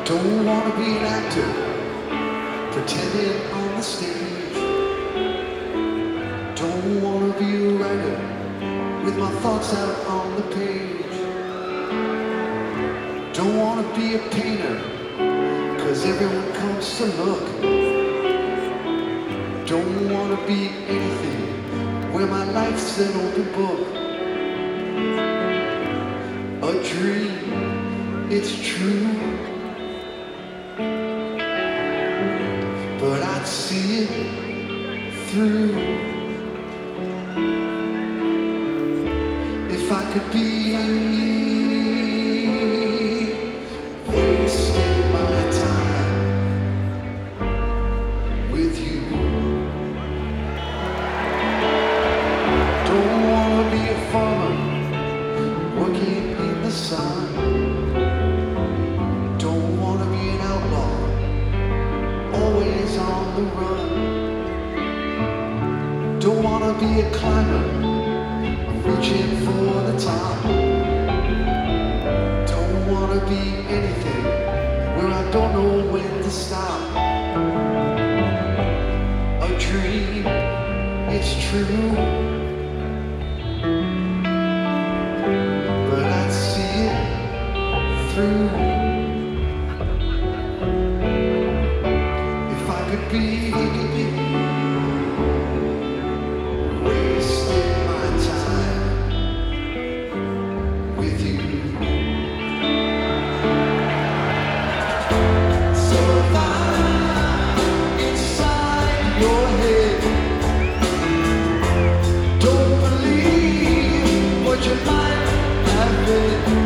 Don't wanna be an actor, pretending on the stage. Don't wanna be a writer, with my thoughts out on the page. Don't wanna be a painter, cause everyone comes to look. Don't wanna be anything, where my life's an open book. A dream, it's true, but I'd see it through if I could be wasting my time with you. Don't wanna be a farmer working in the sun. Don't wanna be an outlaw, always on the run. Don't wanna be a climber, reaching for the top. Don't wanna be anything, where I don't know when to stop. A dream, it's true, but I'd see it through if I could be wasting my time with you. So if I'm inside your head, don't believe what you might have read.